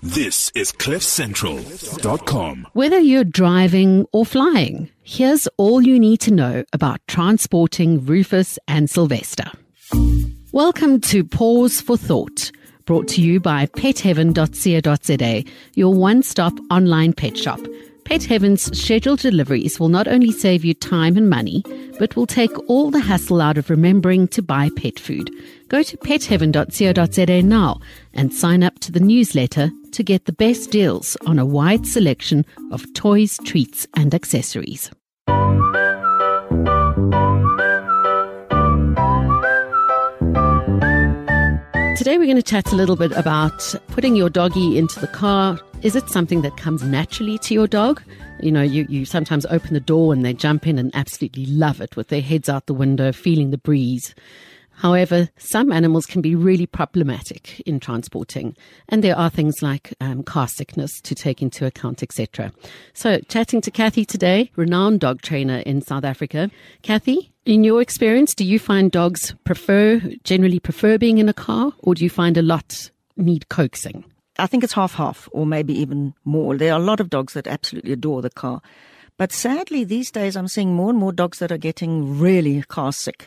This is CliffCentral.com. Whether you're driving or flying, here's all you need to know about transporting Rufus and Sylvester. Welcome to Pause for Thought, brought to you by petheaven.co.za, your one-stop online pet shop. Pet Heaven's scheduled deliveries will not only save you time and money, but will take all the hassle out of remembering to buy pet food. Go to petheaven.co.za now and sign up to the newsletter to get the best deals on a wide selection of toys, treats, and accessories. Today we're going to chat a little bit about putting your doggy into the car. Is it something that comes naturally to your dog? You know, you sometimes open the door and they jump in and absolutely love it with their heads out the window, feeling the breeze. However, some animals can be really problematic in transporting, and there are things like car sickness to take into account, etc. So, chatting to Kathy today, renowned dog trainer in South Africa. Kathy, in your experience, do you find dogs generally prefer being in a car, or do you find a lot need coaxing? I think it's half-half, or maybe even more. There are a lot of dogs that absolutely adore the car. But sadly, these days, I'm seeing more and more dogs that are getting really car sick.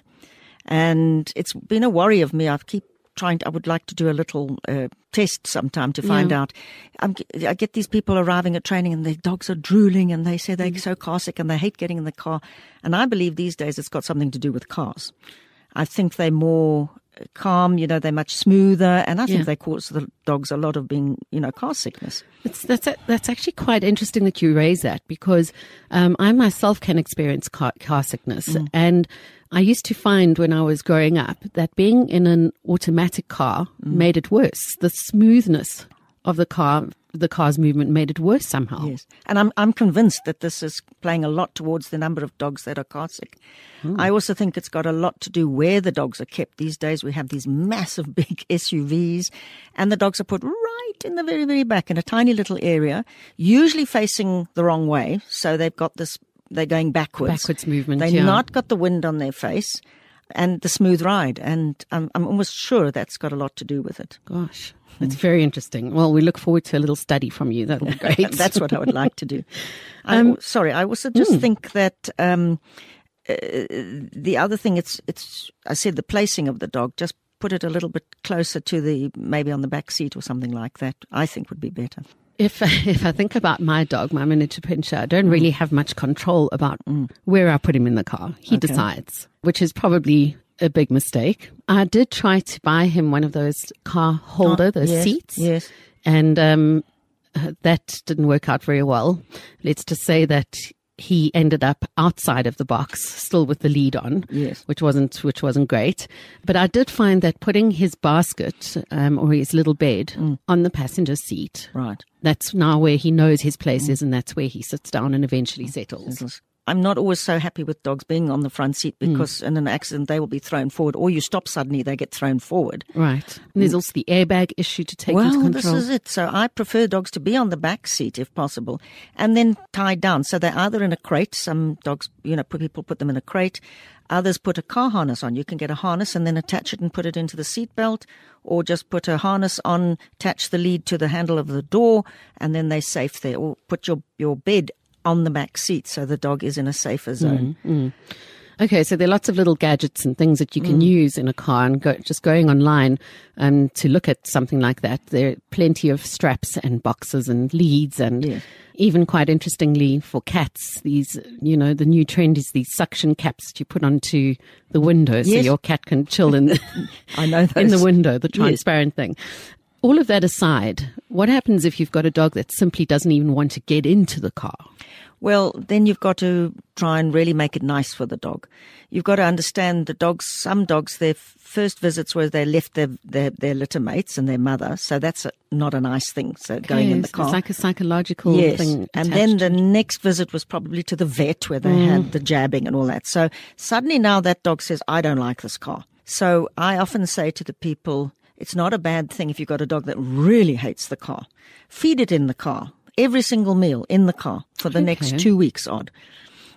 And it's been a worry of me. I would like to do a little test sometime to find out. I get these people arriving at training and their dogs are drooling and they say they're so car sick and they hate getting in the car. And I believe these days it's got something to do with cars. I think they're more calm, they're much smoother, and I think they cause the dogs a lot of being, car sickness. That's actually quite interesting that you raise that, because I myself can experience car sickness. And I used to find when I was growing up that being in an automatic car made it worse. The smoothness of the car's movement made it worse somehow. Yes, and I'm convinced that this is playing a lot towards the number of dogs that are car sick. I also think it's got a lot to do where the dogs are kept. These days we have these massive big SUVs, and the dogs are put right in the very, very back in a tiny little area, usually facing the wrong way. So they've got this, they're going backwards. Backwards movement, They've not got the wind on their face and the smooth ride. And I'm almost sure that's got a lot to do with it. Gosh. It's very interesting. Well, we look forward to a little study from you. That'll be great. That's what I would like to do. I also just think that the other thing, I said the placing of the dog, just put it a little bit closer to maybe on the back seat or something like that, I think would be better. If I think about my dog, my miniature pinscher, I don't really have much control about where I put him in the car. He decides, which is probably a big mistake. I did try to buy him one of those car holder, seats. Yes. And that didn't work out very well. Let's just say that he ended up outside of the box, still with the lead on, which wasn't great. But I did find that putting his basket or his little bed on the passenger seat, right, that's now where he knows his place is, and that's where he sits down and eventually settles. I'm not always so happy with dogs being on the front seat, because in an accident they will be thrown forward, or you stop suddenly, they get thrown forward. Right. And there's also the airbag issue to take into control. Well, this is it. So I prefer dogs to be on the back seat if possible, and then tied down. So they're either in a crate. Some dogs, people put them in a crate. Others put a car harness on. You can get a harness and then attach it and put it into the seat belt, or just put a harness on, attach the lead to the handle of the door, and then they're safe there. Or put your bed on the back seat so the dog is in a safer zone. Okay, so there are lots of little gadgets and things that you can use in a car, and just going online to look at something like that. There are plenty of straps and boxes and leads, and even quite interestingly for cats, these, the new trend is these suction caps that you put onto the window so your cat can chill in I know those. in the window, the transparent thing. All of that aside, what happens if you've got a dog that simply doesn't even want to get into the car? Well, then you've got to try and really make it nice for the dog. You've got to understand some dogs, their first visits were they left their litter mates and their mother. So that's not a nice thing. So going in the car. It's like a psychological thing. And then the next visit was probably to the vet where they had the jabbing and all that. So suddenly now that dog says, I don't like this car. So I often say to the people, it's not a bad thing if you've got a dog that really hates the car. Feed it in the car. Every single meal in the car for the next 2 weeks odd.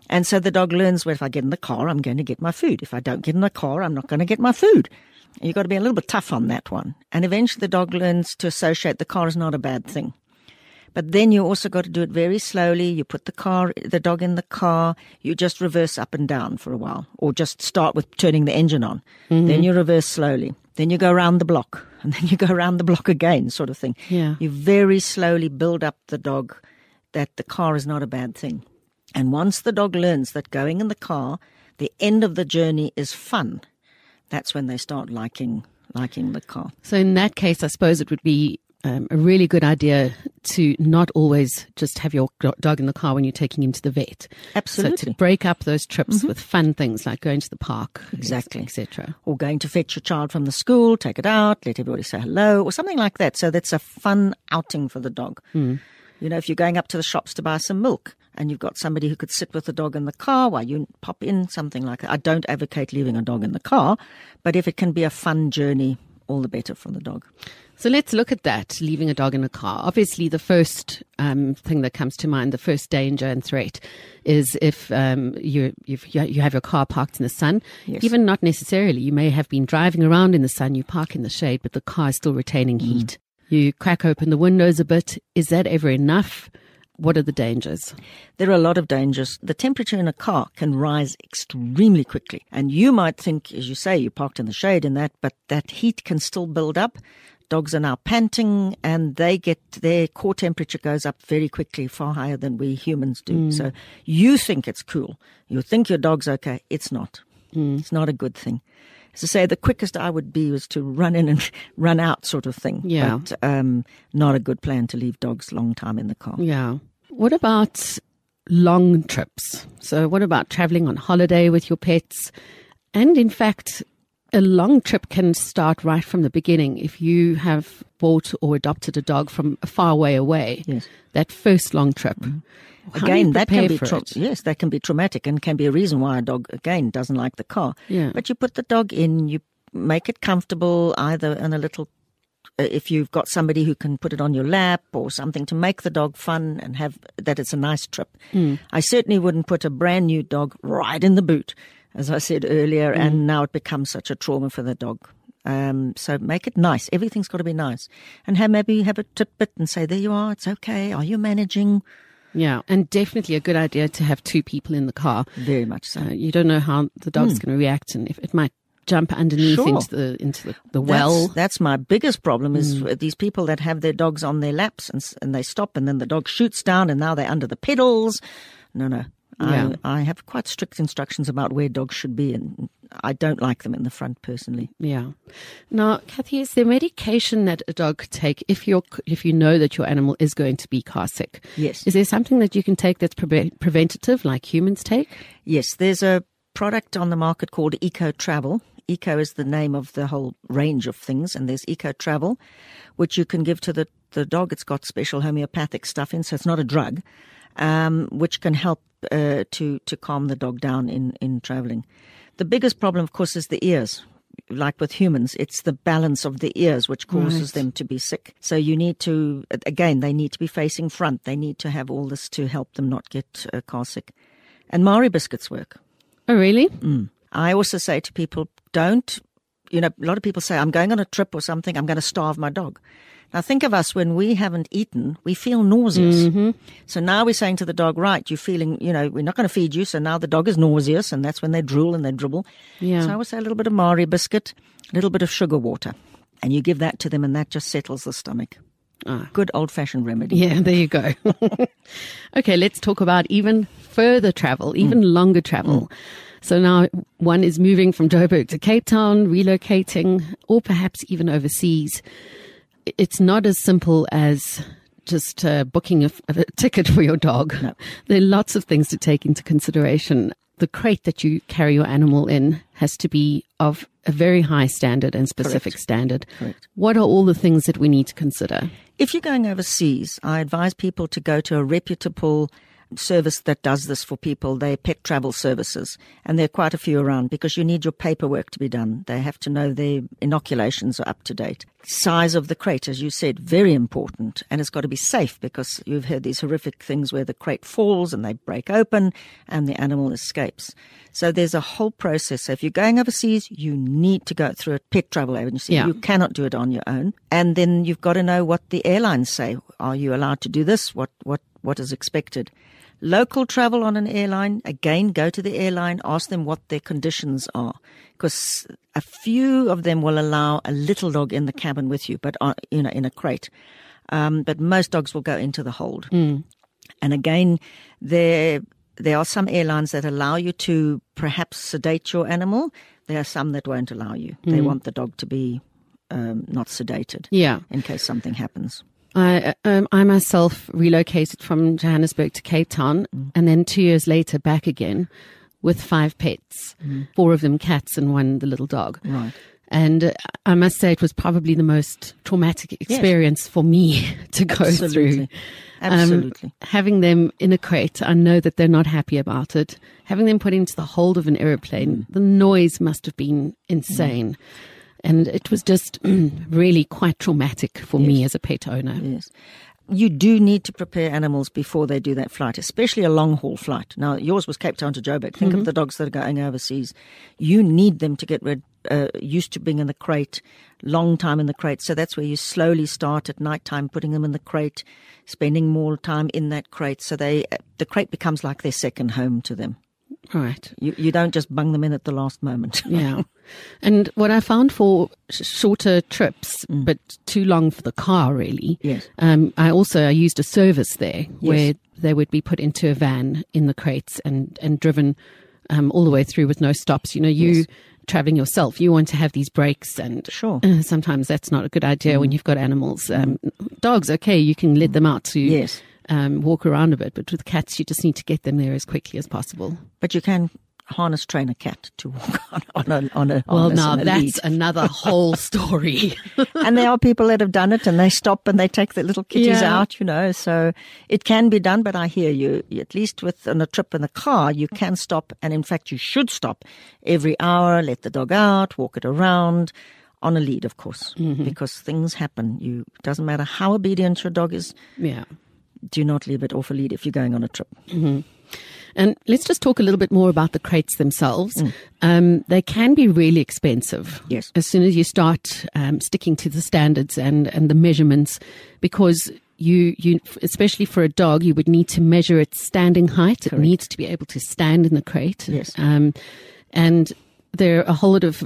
And so the dog learns, well, if I get in the car, I'm going to get my food. If I don't get in the car, I'm not going to get my food. You've got to be a little bit tough on that one. And eventually the dog learns to associate the car is not a bad thing. But then you also got to do it very slowly. You put the dog in the car, you just reverse up and down for a while, or just start with turning the engine on. Then you reverse slowly. Then you go around the block, and then you go around the block again, sort of thing. Yeah. You very slowly build up the dog that the car is not a bad thing. And once the dog learns that going in the car, the end of the journey is fun, that's when they start liking the car. So in that case, I suppose it would be a really good idea to not always just have your dog in the car when you're taking him to the vet. Absolutely. So to break up those trips with fun things like going to the park, Exactly. etc. Or going to fetch your child from the school, take it out, let everybody say hello, or something like that. So that's a fun outing for the dog. You know, if you're going up to the shops to buy some milk and you've got somebody who could sit with the dog in the car while you pop in, something like that. I don't advocate leaving a dog in the car, but if it can be a fun journey, all the better for the dog. So let's look at that, leaving a dog in a car. Obviously, the first thing that comes to mind, the first danger and threat is if you have your car parked in the sun. Yes. Even not necessarily. You may have been driving around in the sun, you park in the shade, but the car is still retaining heat. You crack open the windows a bit. Is that ever enough? What are the dangers? There are a lot of dangers. The temperature in a car can rise extremely quickly. And you might think, as you say, you parked in the shade and that, but that heat can still build up. Dogs are now panting and their core temperature goes up very quickly, far higher than we humans do. So you think it's cool. You think your dog's okay. It's not. It's not a good thing. As I say, the quickest I would be was to run in and run out sort of thing. Yeah. But not a good plan to leave dogs long time in the car. Yeah. What about long trips? So what about traveling on holiday with your pets? And in fact, a long trip can start right from the beginning. If you have bought or adopted a dog from a far way away, Yes. that first long trip. How do you Again, that can prepare be for it? yes, that can be traumatic and can be a reason why a dog again doesn't like the car. Yeah. But you put the dog in, you make it comfortable, either in a little. If you've got somebody who can put it on your lap or something to make the dog fun and have that it's a nice trip. I certainly wouldn't put a brand new dog right in the boot, as I said earlier, and now it becomes such a trauma for the dog. So make it nice. Everything's got to be nice. And maybe have a tidbit and say, there you are, it's okay. Are you managing? Yeah, and definitely a good idea to have two people in the car. Very much so. You don't know how the dog's going to react, and if it might jump underneath Sure. into the well. That's my biggest problem is these people that have their dogs on their laps and they stop and then the dog shoots down and now they're under the pedals. No. Yeah. I have quite strict instructions about where dogs should be, and I don't like them in the front personally. Yeah. Now, Kathy, is there medication that a dog could take if you know that your animal is going to be car sick? Yes. Is there something that you can take that's preventative, like humans take? Yes, there's a product on the market called Eco Travel. Eco is the name of the whole range of things, and there's Eco Travel, which you can give to the dog. It's got special homeopathic stuff in, so it's not a drug, which can help to calm the dog down in traveling. The biggest problem, of course, is the ears. Like with humans, it's the balance of the ears which causes them to be sick. So you need to, again, they need to be facing front. They need to have all this to help them not get car sick. And Maori biscuits work. Oh, really? I also say to people, a lot of people say, I'm going on a trip or something, I'm going to starve my dog. Now think of us when we haven't eaten, we feel nauseous. So now we're saying to the dog, right, you're feeling, we're not going to feed you. So now the dog is nauseous, and that's when they drool and they dribble. Yeah. So I would say a little bit of Maori biscuit, a little bit of sugar water, and you give that to them and that just settles the stomach. Good old-fashioned remedy. Yeah, there you go. Okay, let's talk about even further travel, even longer travel. So now one is moving from Joburg to Cape Town, relocating, or perhaps even overseas. It's not as simple as just booking a ticket for your dog. No. There are lots of things to take into consideration. The crate that you carry your animal in has to be of a very high standard and specific standard. Correct. What are all the things that we need to consider? If you're going overseas, I advise people to go to a reputable service that does this for people. They're pet travel services, and there are quite a few around because you need your paperwork to be done. They have to know their inoculations are up to date. Size of the crate, as you said, very important, and it's got to be safe because you've heard these horrific things where the crate falls and they break open and the animal escapes. So there's a whole process. So if you're going overseas, you need to go through a pet travel agency. Yeah. You cannot do it on your own. And then you've got to know what the airlines say. Are you allowed to do this? What is expected? Local travel on an airline, again, go to the airline, ask them what their conditions are. Because a few of them will allow a little dog in the cabin with you, but in a crate. But most dogs will go into the hold. And again, there are some airlines that allow you to perhaps sedate your animal. There are some that won't allow you. They want the dog to be not sedated. Yeah. In case something happens. I myself relocated from Johannesburg to Cape Town, and then 2 years later back again with 5 pets, 4 of them cats and 1 the little dog. Right. And I must say it was probably the most traumatic experience for me to go through. Absolutely. Having them in a crate, I know that they're not happy about it. Having them put into the hold of an airplane, the noise must have been insane. And it was just really quite traumatic for me as a pet owner. Yes. You do need to prepare animals before they do that flight, especially a long-haul flight. Now, yours was Cape Town to Joburg. Think of the dogs that are going overseas. You need them to get used to being in the crate, long time in the crate. So that's where you slowly start at nighttime, putting them in the crate, spending more time in that crate. So the crate becomes like their second home to them. Right. You don't just bung them in at the last moment. Yeah. And what I found for shorter trips, but too long for the car, really. Yes. I used a service there where they would be put into a van in the crates and driven all the way through with no stops. You know, traveling yourself, you want to have these breaks, and Sure. Sometimes that's not a good idea when you've got animals. Dogs, okay, you can let them out to walk around a bit, but with cats, you just need to get them there as quickly as possible. But you can harness train a cat to walk on a Well, now and a that's lead. another whole story. And there are people that have done it, and they stop and they take the little kitties out, you know. So it can be done, but I hear you. At least on a trip in the car, you can stop, and in fact, you should stop every hour, let the dog out, walk it around, on a lead, of course, because things happen. It doesn't matter how obedient your dog is. Yeah. Do not leave it off a lead if you're going on a trip. And let's just talk a little bit more about the crates themselves. They can be really expensive. Yes. As soon as you start sticking to the standards and the measurements, because you especially for a dog, you would need to measure its standing height. Correct. It needs to be able to stand in the crate. Yes. And there are a whole lot of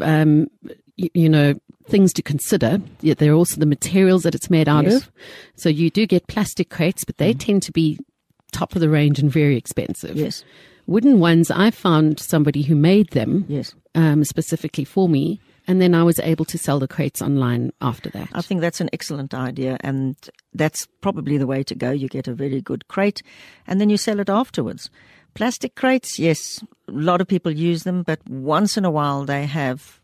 things to consider. Yeah, there are also the materials that it's made out of. So you do get plastic crates, but they tend to be top of the range and very expensive. Yes. Wooden ones, I found somebody who made them specifically for me, and then I was able to sell the crates online after that. I think that's an excellent idea, and that's probably the way to go. You get a very good crate, and then you sell it afterwards. Plastic crates, yes, a lot of people use them, but once in a while they have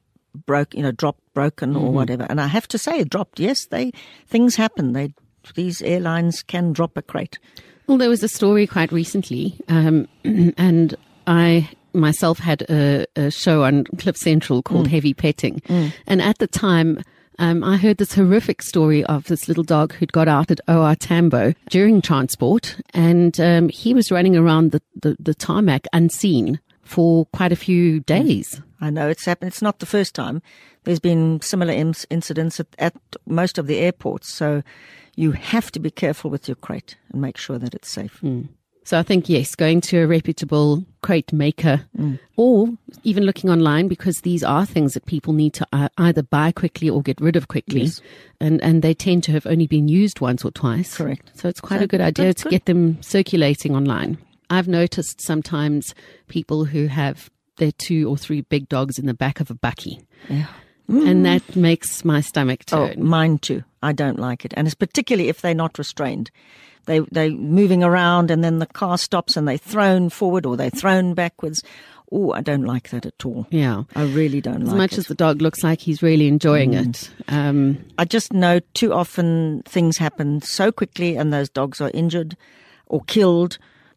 broken or whatever. And I have to say, dropped. Yes, things happen. These airlines can drop a crate. Well, there was a story quite recently, and I myself had a show on Cliff Central called Heavy Petting. And at the time, I heard this horrific story of this little dog who'd got out at OR Tambo during transport, and he was running around the tarmac unseen for quite a few days. I know it's happened. It's not the first time. There's been similar incidents at most of the airports. So you have to be careful with your crate and make sure that it's safe. So I think, yes, going to a reputable crate maker or even looking online, because these are things that people need to either buy quickly or get rid of quickly. Yes. And they tend to have only been used once or twice. Correct. So it's quite a good idea to get them circulating online. I've noticed sometimes people who have their 2 or 3 big dogs in the back of a bakkie. Yeah. And that makes my stomach turn. Oh, mine too. I don't like it. And it's particularly if they're not restrained. They're moving around, and then the car stops and they're thrown forward or they're thrown backwards. Oh, I don't like that at all. Yeah. I really don't like it. As much as the dog looks like he's really enjoying it. I just know too often things happen so quickly and those dogs are injured or killed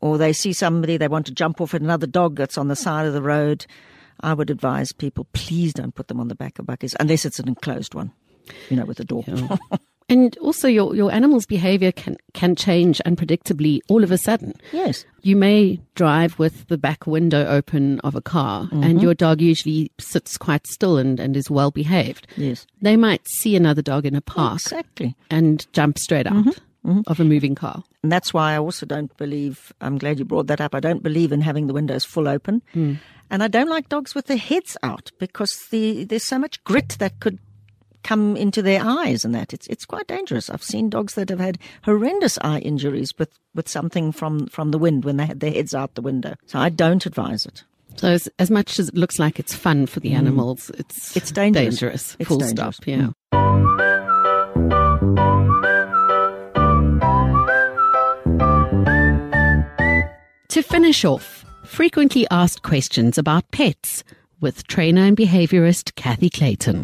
or they see somebody, they want to jump off at another dog that's on the side of the road, I would advise people, please don't put them on the back of buckets unless it's an enclosed one, with a door. Yeah. And also your animal's behavior can change unpredictably all of a sudden. Yes. You may drive with the back window open of a car and your dog usually sits quite still and is well behaved. Yes. They might see another dog in a park Exactly. and jump straight out of a moving car. And that's why I also don't believe, I'm glad you brought that up, I don't believe in having the windows full open. And I don't like dogs with their heads out because there's so much grit that could come into their eyes and that. It's quite dangerous. I've seen dogs that have had horrendous eye injuries with something from the wind when they had their heads out the window. So I don't advise it. So as much as it looks like it's fun for the animals, it's dangerous. It's Full dangerous. stop, yeah. To finish off, frequently asked questions about pets with trainer and behaviorist Kathy Clayton.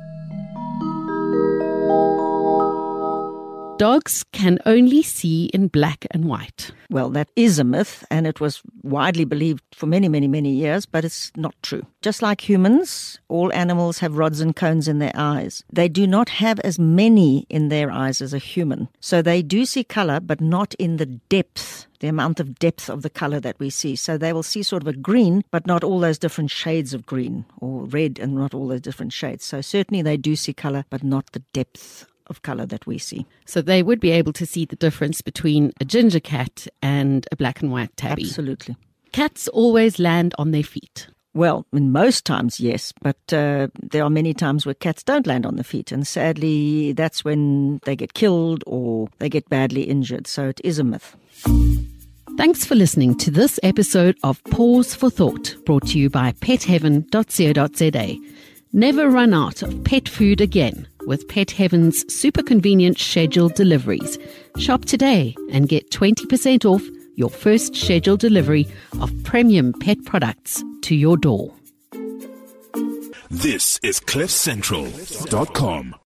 Dogs can only see in black and white. Well, that is a myth, and it was widely believed for many, many, many years, but it's not true. Just like humans, all animals have rods and cones in their eyes. They do not have as many in their eyes as a human. So they do see color, but not in the depth, the amount of depth of the color that we see. So they will see sort of a green, but not all those different shades of green, or red and not all those different shades. So certainly they do see color, but not the depth of color that we see. So they would be able to see the difference between a ginger cat and a black and white tabby. Absolutely. Cats always land on their feet. Well, in most times, yes, but there are many times where cats don't land on the feet, and sadly, that's when they get killed or they get badly injured, so it is a myth. Thanks for listening to this episode of Pause for Thought, brought to you by petheaven.co.za. Never run out of pet food again with Pet Heaven's super convenient scheduled deliveries. Shop today and get 20% off your first scheduled delivery of premium pet products to your door. This is CliffCentral.com.